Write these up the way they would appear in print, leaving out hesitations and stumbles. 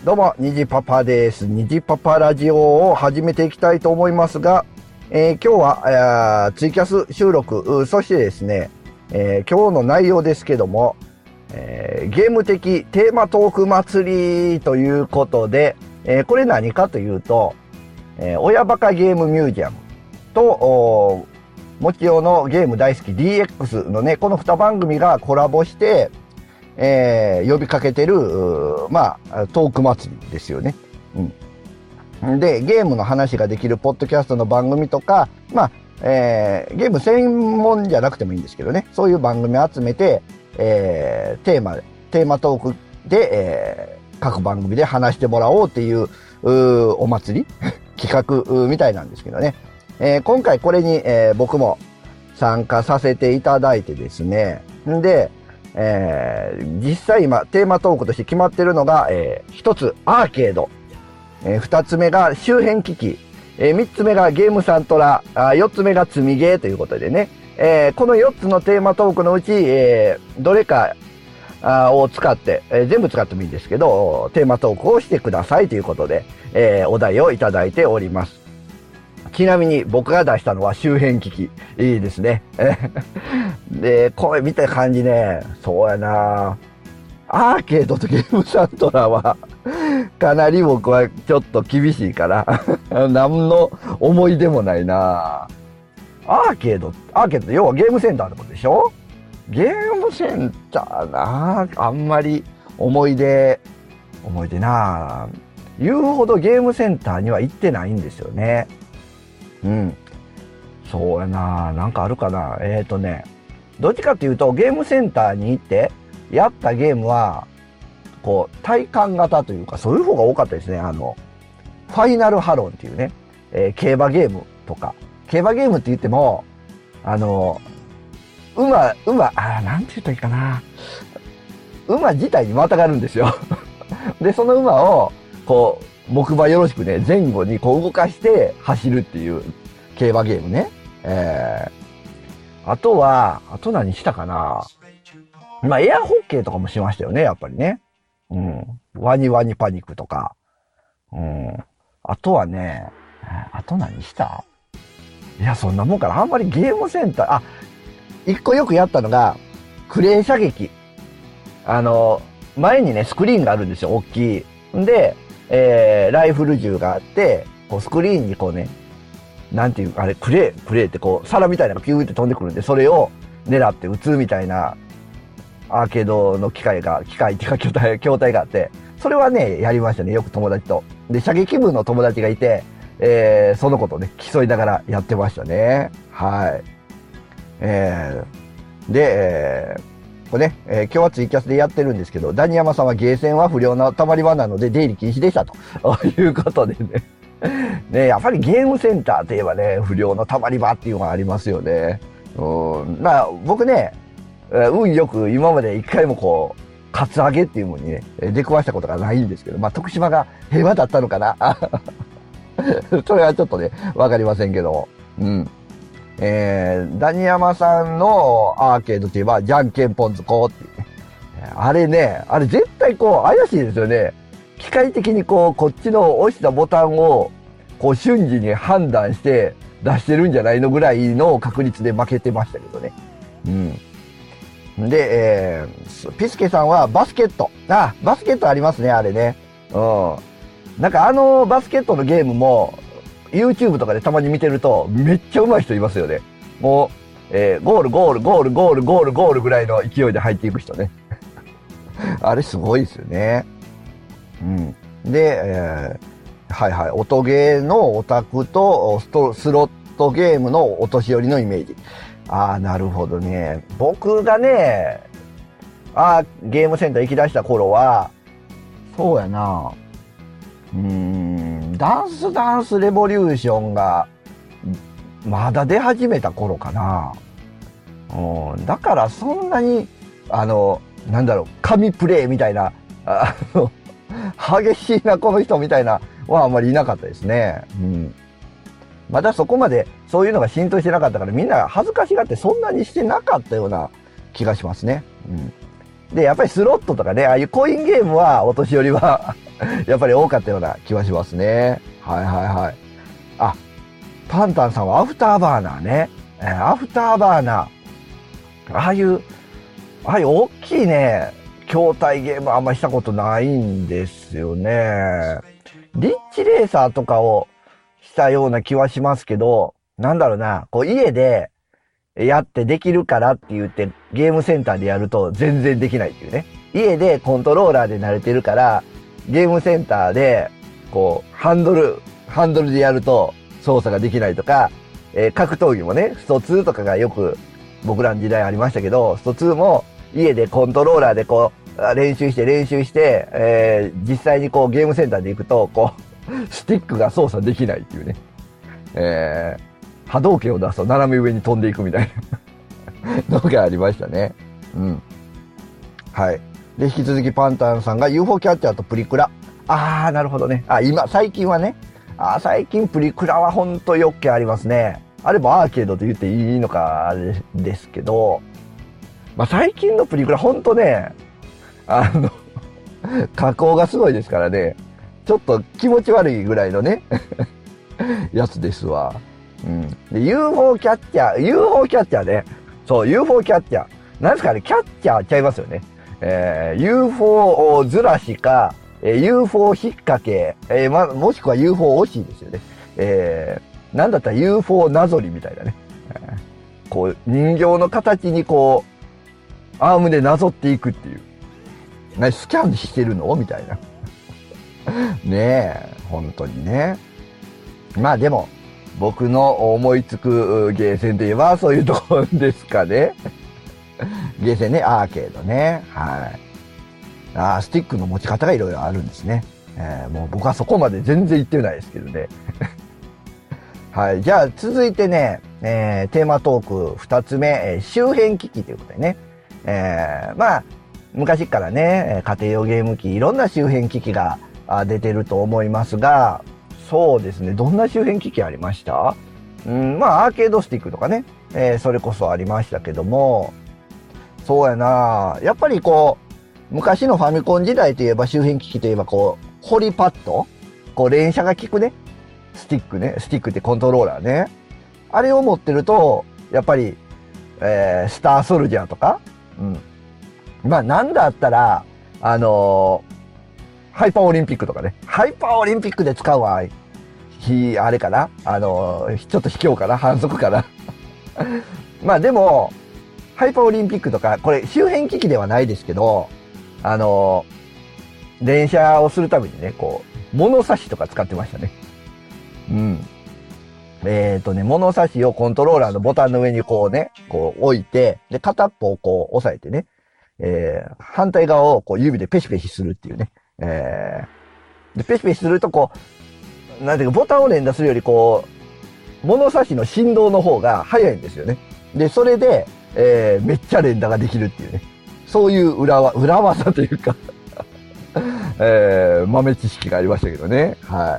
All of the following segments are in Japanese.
どうも、にじパパです。にじパパラジオを始めていきたいと思いますが、今日はツイキャス収録、そしてですね、今日の内容ですけども、ゲーム的テーマトーク祭りということで、これ何かというと、親バカゲームミュージアムと、もちおのゲーム大好き DX のね、この2番組がコラボして、呼びかけてる、トーク祭りですよね。で、ゲームの話ができるポッドキャストの番組とか、ゲーム専門じゃなくてもいいんですけどね、そういう番組を集めて、テーマトークで、各番組で話してもらおうっていう、お祭り企画みたいなんですけどね。今回これに、僕も参加させていただいてですね。で、実際今テーマトークとして決まってるのが、一つアーケード、二つ目が周辺機器、三つ目がゲームサントラ、四つ目が積みゲーということでね、この四つのテーマトークのうち、どれかを使って、全部使ってもいいんですけど、テーマトークをしてくださいということで、お題をいただいております。ちなみに僕が出したのは周辺機器。いいですね。で、これ見た感じね、そうやなアーケードとゲームサントラは、かなり僕はちょっと厳しいから、何の思い出もないなアーケードって要はゲームセンターのことでしょ？ゲームセンターなあんまり思い出な言うほどゲームセンターには行ってないんですよね。そうやななんかあるかなどっちかっていうとゲームセンターに行ってやったゲームはこう体感型というかそういう方が多かったですね。ファイナルハロンっていうね、競馬ゲームとか競馬ゲームって言っても馬なんて言ったらいいかな馬自体にまたがるんですよでその馬をこう木馬よろしくね、前後にこう動かして走るっていう競馬ゲームね。あと何したかなエアホッケーとかもしましたよね、やっぱりね。ワニワニパニックとか。あとはね、あと何したいや、そんなもんかな。あんまりゲームセンター、一個よくやったのが、クレー射撃。前にね、スクリーンがあるんですよ、大きい。んで、ライフル銃があって、こうスクリーンにこうね、なんていう、あれ、クレーってこう、皿みたいなのがピューって飛んでくるんで、それを狙って撃つみたいな、アーケードの機械っていうか筐体があって、それはね、やりましたね、よく友達と。で、射撃部の友達がいて、その子とね、競いながらやってましたね。はい。で、これね、今日はツイキャスでやってるんですけど、ダニヤマさんはゲーセンは不良な溜まり場なので出入り禁止でしたということでね。ね、やっぱりゲームセンターといえばね、不良の溜まり場っていうのがありますよね。僕ね、運よく今まで一回もこう、カツアゲっていうものにね、出くわしたことがないんですけど、徳島が平和だったのかなそれはちょっとね、わかりませんけども。ダニヤマさんのアーケードといえば、じゃんけんぽんずこっていうね。あれ絶対こう、怪しいですよね。機械的にこっちの押したボタンを、瞬時に判断して出してるんじゃないのぐらいの確率で負けてましたけどね。で、ピスケさんはバスケット。バスケットありますね、あれね。なんかバスケットのゲームも、YouTube とかでたまに見てると、めっちゃ上手い人いますよね。もう、ゴールぐらいの勢いで入っていく人ね。あれすごいですよね。で、音ゲーのオタクとスロットゲームのお年寄りのイメージ。なるほどね。僕がね、ゲームセンター行き出した頃は、そうやな。ダンスレボリューションがまだ出始めた頃かな。だからそんなに神プレイみたいな激しいなこの人みたいなはあんまりいなかったですね。まだそこまでそういうのが浸透してなかったからみんな恥ずかしがってそんなにしてなかったような気がしますね。でやっぱりスロットとかねああいうコインゲームはお年寄りはやっぱり多かったような気はしますね。はいはいはい。あ、パンタンさんはアフターバーナーね。アフターバーナー。ああいう大きいね、筐体ゲームあんましたことないんですよね。リッチレーサーとかをしたような気はしますけど、なんだろうな、こう家でやってできるからって言ってゲームセンターでやると全然できないっていうね。家でコントローラーで慣れてるから、ゲームセンターで、こう、ハンドルでやると操作ができないとか、格闘技もね、スト2とかがよく僕らの時代ありましたけど、スト2も家でコントローラーでこう、練習して、実際にこうゲームセンターで行くと、こう、スティックが操作できないっていうね。波動拳を出すと斜め上に飛んでいくみたいなのがありましたね。うん。はい。で、引き続きパンタンさんが UFO キャッチャーとプリクラ。なるほどね。最近はね。最近プリクラはほんとよっけありますね。あれもアーケードと言っていいのかあれですけど、最近のプリクラほんとね、加工がすごいですからね。ちょっと気持ち悪いぐらいのね、やつですわ。うん。で、UFO キャッチャーね。そう、UFO キャッチャー。なんですかね、キャッチャーちゃいますよね。UFO ずらしか、UFO 引っ掛け、もしくは UFO 押しですよね。なんだったら UFO なぞりみたいなね。こう、人形の形にこう、アームでなぞっていくっていう。スキャンしてるのみたいな。ねえ、本当にね。でも、僕の思いつくゲーセンといえばそういうところですかね。ゲーセンね、アーケードね。はい。スティックの持ち方がいろいろあるんですね。もう僕はそこまで全然行ってないですけどね。はい。じゃあ続いてね、テーマトーク2つ目、周辺機器ということでね。昔からね、家庭用ゲーム機、いろんな周辺機器が出てると思いますが、そうですね。どんな周辺機器ありました？アーケードスティックとかね、それこそありましたけども、そうやなやっぱりこう、昔のファミコン時代といえば周辺機器といえばこう、ホリパッド？こう連射が効くね。スティックってコントローラーね。あれを持ってると、やっぱり、スターソルジャーとか、なんだったら、ハイパーオリンピックとかね。ハイパーオリンピックで使うわ。あれかなちょっと卑怯かな反則かなでも、ハイパーオリンピックとか、これ周辺機器ではないですけど、連射をするためにね、こう、物差しとか使ってましたね。物差しをコントローラーのボタンの上にこうね、こう置いて、で、片っぽをこう押さえてね、反対側をこう指でペシペシするっていうね。で、ペシペシするとこう、なんていうか、ボタンを連打するよりこう、物差しの振動の方が早いんですよね。で、それで、めっちゃ連打ができるっていうね。そういう裏技というか豆知識がありましたけどね。はい。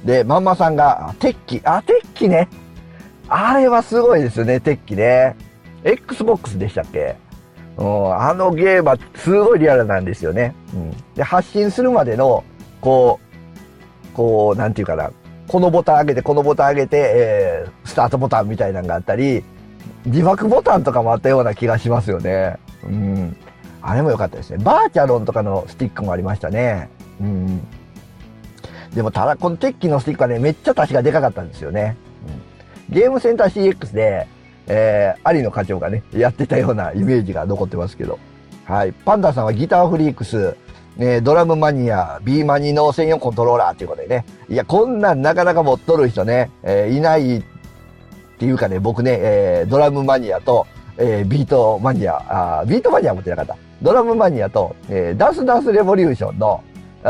で、まんまさんが、鉄器ね。あれはすごいですよね、鉄器ね。Xbox でしたっけ？あのゲームはすごいリアルなんですよね。で、発信するまでの、こう、なんていうかな。このボタン上げて、スタートボタンみたいなのがあったり、自爆ボタンとかもあったような気がしますよね。あれも良かったですね。バーチャロンとかのスティックもありましたね。でもただこの鉄器のスティックはね、めっちゃ確かでかかったんですよね。ゲームセンター CX で、有野課長がね、やってたようなイメージが残ってますけど。はい。パンダさんはギターフリークス、ドラムマニア、B マニの専用コントローラーということでね。いや、こんなんなかなか持っとる人ね、いないっていうかね、僕ね、ドラムマニアと、ビートマニアは持ってなかった。ドラムマニアと、ダンスレボリューションの、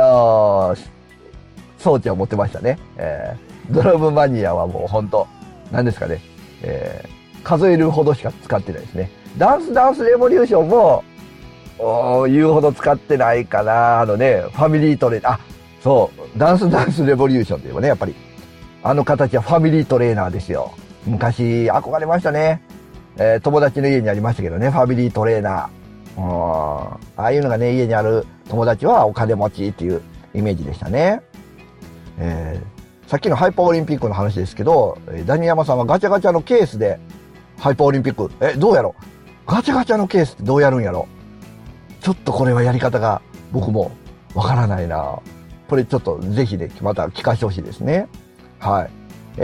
装置を持ってましたね。ドラムマニアはもうほんと、何ですかね、数えるほどしか使ってないですね。ダンスレボリューションも、言うほど使ってないかな。ファミリートレーナー。そう、ダンスレボリューションっていうね、やっぱり、あの形はファミリートレーナーですよ。昔、憧れましたね。友達の家にありましたけどね、ファミリートレーナー。ああいうのがね、家にある友達はお金持ちっていうイイメージでしたね。さっきのハイパーオリンピックの話ですけど、ダニヤマさんはガチャガチャのケースでハイパーオリンピック、どうやろう、ガチャガチャのケースってどうやるんやろ、ちょっとこれはやり方が僕もわからないな。これちょっとぜひね、また聞かせてほしいですね。はい。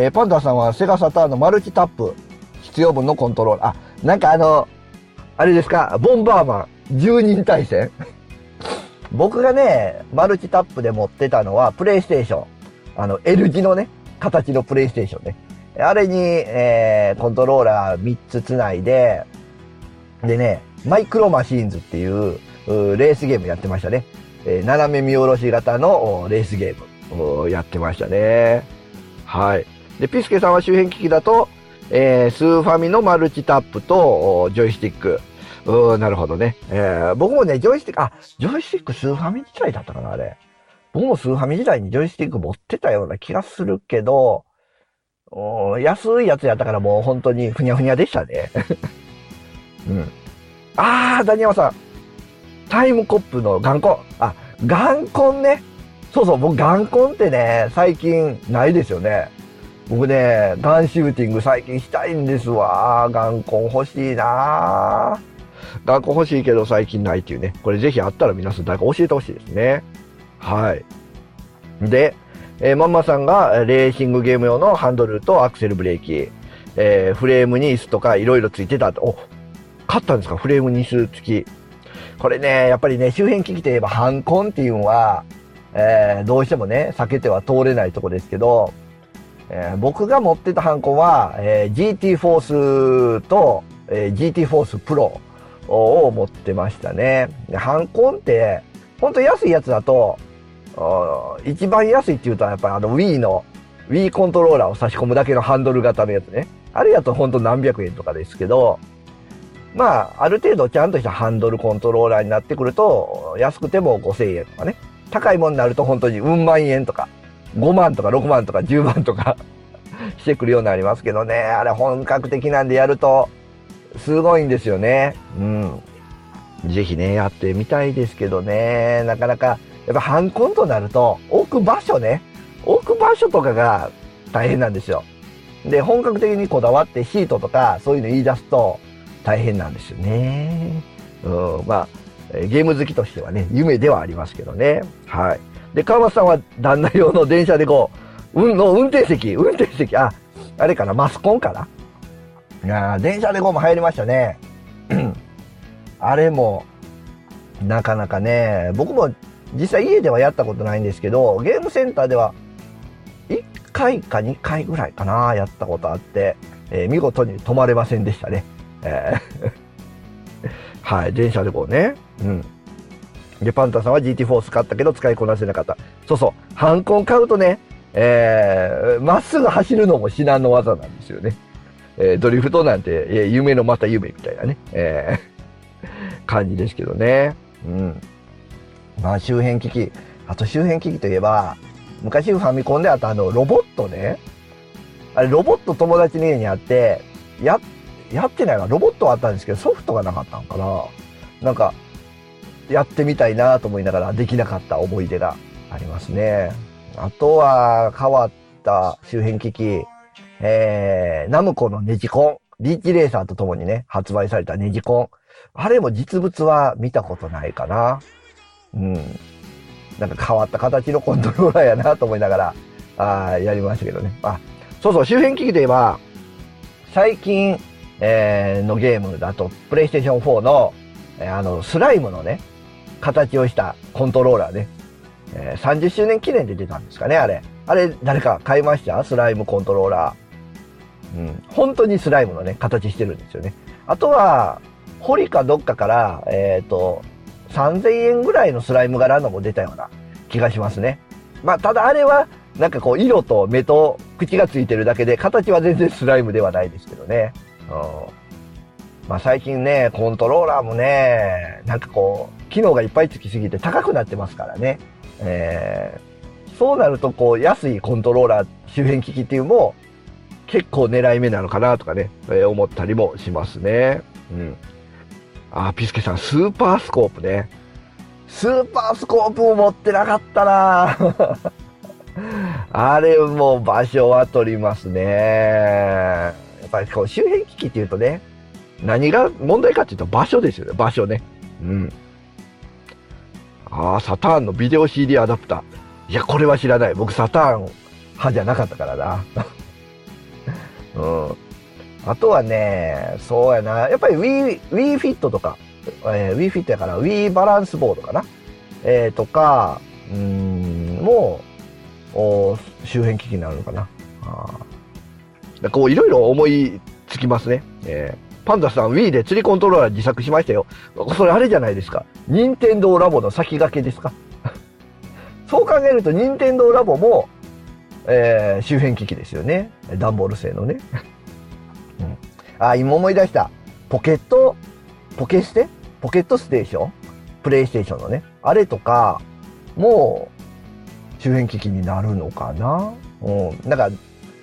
パンダさんはセガサターンのマルチタップ必要分のコントローラー。なんかあれですか、ボンバーマン10人対戦僕がね、マルチタップで持ってたのはプレイステーション。L 字のね、形のプレイステーションね。あれに、コントローラー3つつないで、でね、マイクロマシーンズっていうレースゲームやってましたね。斜め見下ろし型のレースゲームをやってましたね。はい。で、ピスケさんは周辺機器だと、スーファミのマルチタップとジョイスティック。なるほどね。僕もね、ジョイスティックスーファミ時代だったかな、あれ。僕もスーファミ時代にジョイスティック持ってたような気がするけど、安いやつやったからもう本当にふにゃふにゃでしたね。うん。ダニヤマさん。タイムコップのガンコン。ガンコンね。そうそう、僕ガンコンってね、最近ないですよね。僕ね、ガンシューティング最近したいんですわ。ガンコン欲しいな。ガンコン欲しいけど最近ないっていうね。これぜひあったら皆さん誰か教えてほしいですね。はい。で、ママさんがレーシングゲーム用のハンドルとアクセルブレーキ、フレームに椅子とかいろいろついてたと。買ったんですか、フレームに椅子付き。これね、やっぱりね、周辺機器といえばハンコンっていうのは、どうしてもね、避けては通れないとこですけど、僕が持ってたハンコンは、GT フォースと、GT フォースプロを持ってましたね。でハンコンって、ほんと安いやつだと、一番安いって言うとやっぱりWii コントローラーを差し込むだけのハンドル型のやつね。あれやとほんと何百円とかですけど、まあ、ある程度ちゃんとしたハンドルコントローラーになってくると、安くても5000円とかね。高いものになると本当にうん万円とか、5万とか6万とか10万とかしてくるようになりますけどね。あれ本格的なんでやると、すごいんですよね。うん。ぜひね、やってみたいですけどね。なかなか、やっぱハンコンとなると、置く場所とかが大変なんですよ。で、本格的にこだわってシートとかそういうの言い出すと大変なんですよね。まあ、ゲーム好きとしてはね、夢ではありますけどね。はい。で、川松さんは旦那用の電車で運転席、あれかな、マスコンかな。電車でも入りましたね。あれも、なかなかね、僕も実際家ではやったことないんですけど、ゲームセンターでは1回か2回ぐらいかな、やったことあって、見事に止まれませんでしたね。はい、電車でね。うん。で、パンタさんは GT フォース買ったけど使いこなせなかった。そうそう、ハンコン買うとね、まっすぐ走るのも至難の技なんですよね。ドリフトなんて、夢のまた夢みたいなね、感じですけどね。うん。まあ周辺機器、あと周辺機器といえば、昔ファミコンであったロボットね。あれ、ロボット友達の家にあって、やってないな。ロボットはあったんですけど、ソフトがなかったのかな。なんか、やってみたいなと思いながらできなかった思い出がありますね。あとは、変わった周辺機器、ナムコのネジコン。リーチレーサーとともにね、発売されたネジコン。あれも実物は見たことないかな。うん。なんか変わった形のコントローラーやなと思いながら、やりましたけどね。そうそう、周辺機器といえば、最近、のゲームだと、プレイステーション4の、スライムのね、形をしたコントローラーね。30周年記念で出たんですかね、あれ。あれ、誰か買いました？スライムコントローラー。うん。本当にスライムのね、形してるんですよね。あとは、ホリかどっかから、3000円ぐらいのスライム柄のも出たような気がしますね。まあ、ただあれは、なんかこう、色と目と口がついてるだけで、形は全然スライムではないですけどね。まあ、最近ね、コントローラーもね、なんかこう、機能がいっぱいつきすぎて高くなってますからね。そうなると、こう、安いコントローラー周辺機器っていうのも、結構狙い目なのかなとかね、思ったりもしますね。うん。ピスケさん、スーパースコープね。 スーパースコープも持ってなかったなあれも場所は取りますね。やっぱりこう周辺機器っていうとね、何が問題かっていうと場所ですよね、場所ね。うん。ああ、サターンのビデオ CD アダプター。いや、これは知らない。僕サターン派じゃなかったからな。うん。あとはね、そうやな。やっぱり Wii Fit とか、Wii Fit やから Wii バランスボードかな。とか、もう、周辺機器になるのかな。こう、いろいろ思いつきますね。パンダさん Wii で釣りコントローラー自作しましたよ。それあれじゃないですか。任天堂ラボの先駆けですか。そう考えると任天堂ラボも、周辺機器ですよね。段ボール製のね。今思い出した。ポケットステーションプレイステーションのね。あれとか、もう、周辺機器になるのかな。なんか、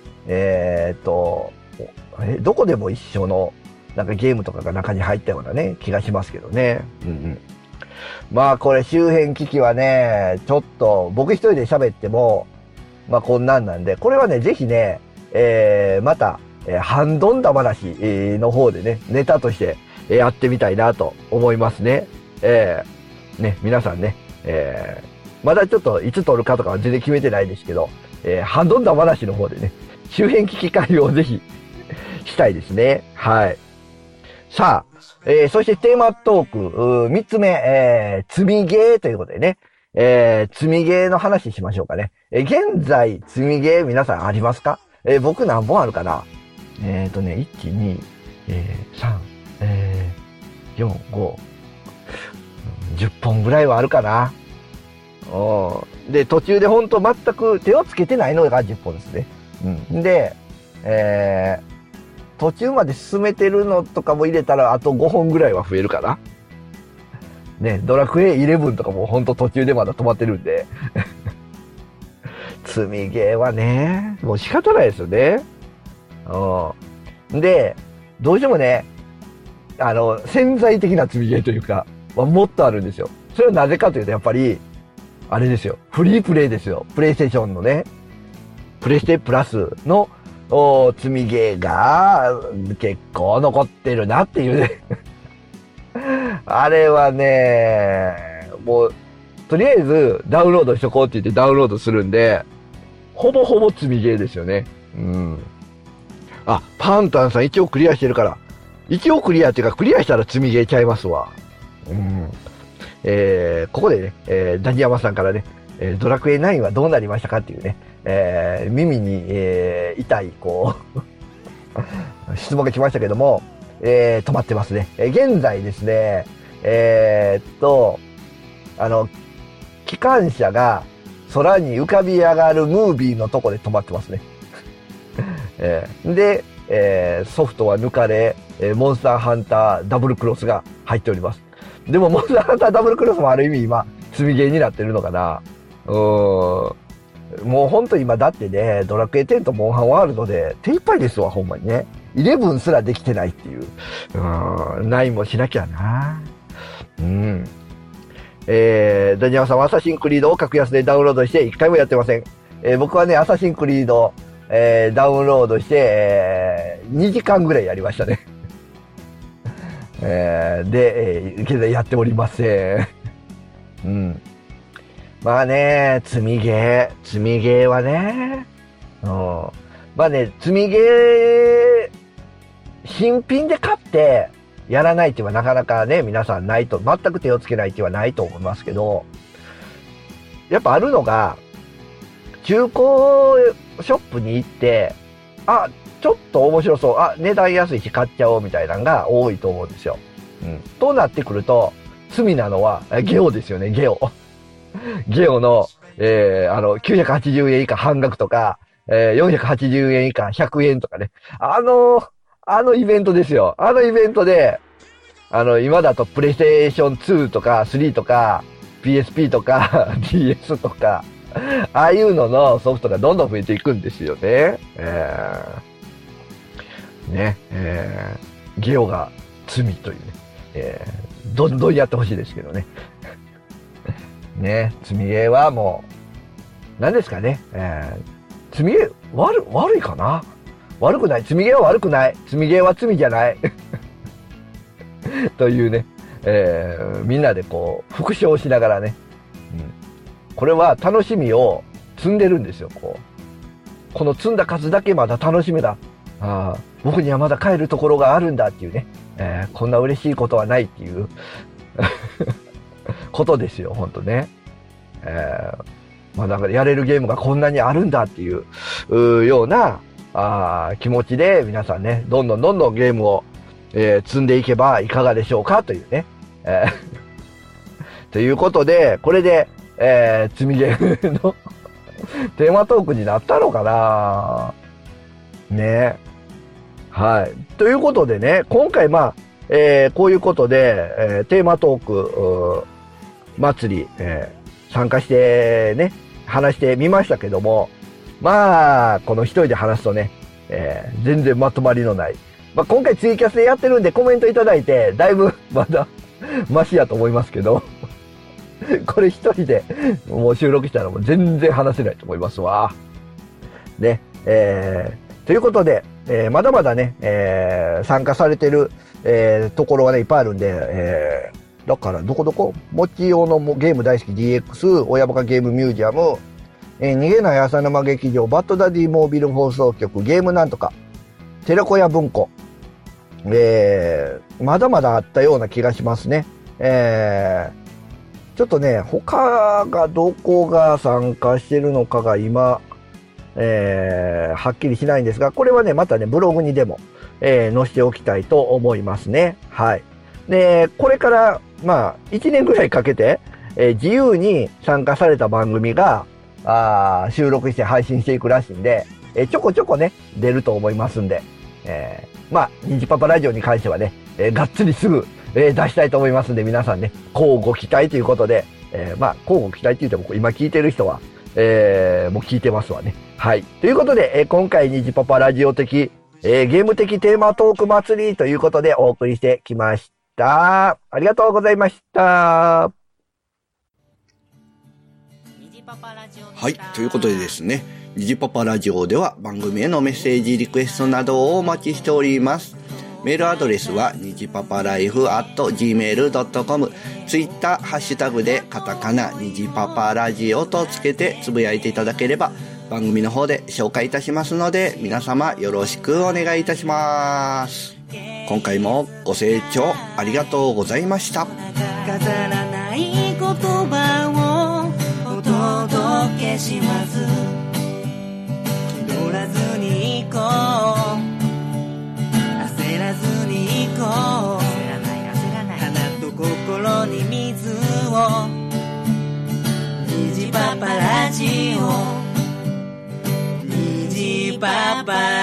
どこでも一緒の、なんかゲームとかが中に入ったようなね、気がしますけどね。まあこれ周辺機器はね、ちょっと僕一人で喋っても、まあこんなんなんで、これはね、ぜひね、また、ハンドンダ話の方でね、ネタとしてやってみたいなと思いますね。ね、皆さんね、まだちょっといつ撮るかとかは全然決めてないですけど、ハンドンダ話の方でね、周辺機器会をぜひしたいですね。はい。さあ、そしてテーマトーク、3つ目、積みゲーということでね、積みゲーの話しましょうかね。現在、積みゲー皆さんありますか？僕何本あるかな？1、2、3、4、5、10本ぐらいはあるかな。で、途中でほんと全く手をつけてないのが10本ですね。で、途中まで進めてるのとかも入れたらあと5本ぐらいは増えるかな。ね、ドラクエ11とかもほんと途中でまだ止まってるんで。積みゲーはね、もう仕方ないですよね。で、どうしてもね、潜在的な積みゲーというか、もっとあるんですよ。それはなぜかというと、やっぱり、あれですよ。フリープレイですよ。プレイステーションのね、プレステプラスの積みゲーが結構残ってるなっていうね。あれはね、もう、とりあえずダウンロードしとこうって言ってダウンロードするんで、ほぼほぼ積みゲーですよね。パンタンさん一応クリアしてるから。一応クリアっていうか、クリアしたら積みゲーちゃいますわ。ここでね、ダニヤマさんからね、ドラクエ9はどうなりましたかっていうね、耳に、痛い、こう、質問が来ましたけども、止まってますね。現在ですね、機関車が空に浮かび上がるムービーのとこで止まってますね。で、ソフトは抜かれ、モンスターハンターダブルクロスが入っております。でもモンスターハンターダブルクロスもある意味今、積みゲーになってるのかな。もうほんと今だってね、ドラクエ10とモンハンワールドで手一杯ですわ、ほんまにね。11すらできてないっていう。9もしなきゃな。ダニヤマさんはアサシンクリードを格安でダウンロードして一回もやってません。僕はね、アサシンクリード、ダウンロードして、2時間ぐらいやりましたね。で、現在やっておりません。まあね、積みゲーはね、まあね、積みゲー、新品で買って、やらないっていうのはなかなかね、皆さんないと、全く手をつけないっていうのはないと思いますけど、やっぱあるのが、中古ショップに行って、ちょっと面白そう、値段安いし買っちゃおうみたいなのが多いと思うんですよ。となってくると、罪なのは、ゲオですよね、ゲオ。ゲオの、980円以下半額とか、480円以下100円とかね。あのイベントですよ。あのイベントで、今だとプレイステーション2とか3とか、PSP とか、DS とか、ああいうののソフトがどんどん増えていくんですよね。ゲオが罪というね。どんどんやってほしいですけどね。 ね、積みゲーはもう、何ですかね、積みゲー、悪いかな？悪くない。積みゲーは悪くない。積みゲーは罪じゃない。というね、みんなでこう、復唱しながらね、これは楽しみを積んでるんですよ、この積んだ数だけまだ楽しみだ。僕にはまだ帰るところがあるんだっていうね、こんな嬉しいことはないっていうことですよ、ほんとね。だからやれるゲームがこんなにあるんだっていうような気持ちで皆さんね、どんどんゲームを、積んでいけばいかがでしょうかというね。ということで、これで、積みゲームのテーマトークになったのかなね。はい。ということでね、今回こういうことで、テーマトーク祭り、参加してね、話してみましたけども、この一人で話すとね、全然まとまりのない。今回ツイキャスでやってるんでコメントいただいて、だいぶまだマシやと思いますけど、これ一人でもう収録したらもう全然話せないと思いますわ。ね、ということで、まだまだね、参加されてる、ところがね、いっぱいあるんで、だからどこもち用のゲーム大好き DX、親バカゲームミュージアム、逃げない浅沼劇場、バッドダディモービル放送局、ゲームなんとか、寺子屋文庫、まだまだあったような気がしますね。ちょっとね、他がどこが参加してるのかが今、はっきりしないんですが、これはね、またね、ブログにでも、載せておきたいと思いますね。はい。で、これから、1年ぐらいかけて、自由に参加された番組が、収録して配信していくらしいんで、ちょこちょこね、出ると思いますんで、ニジパパラジオに関してはね、がっつりすぐ、出したいと思いますんで、皆さんね、乞うご期待ということで、乞うご期待って言っても、今聞いてる人は、もう聞いてますわね。はい。ということで、今回ニジパパラジオ的、ゲーム的テーマトーク祭りということでお送りしてきました。ありがとうございました。 はい、ということでですね、ニジパパラジオでは番組へのメッセージリクエストなどをお待ちしております。メールアドレスはにじパパライフ@gmail.com、 ツイッターハッシュタグでカタカナにじパパラジオとつけてつぶやいていただければ番組の方で紹介いたしますので、皆様よろしくお願いいたします。今回もご清聴ありがとうございました。 飾らない言葉をお届けします。気取らずに行こう、焦らずに行こう、花と心に水を、虹パパラジオ、虹パパ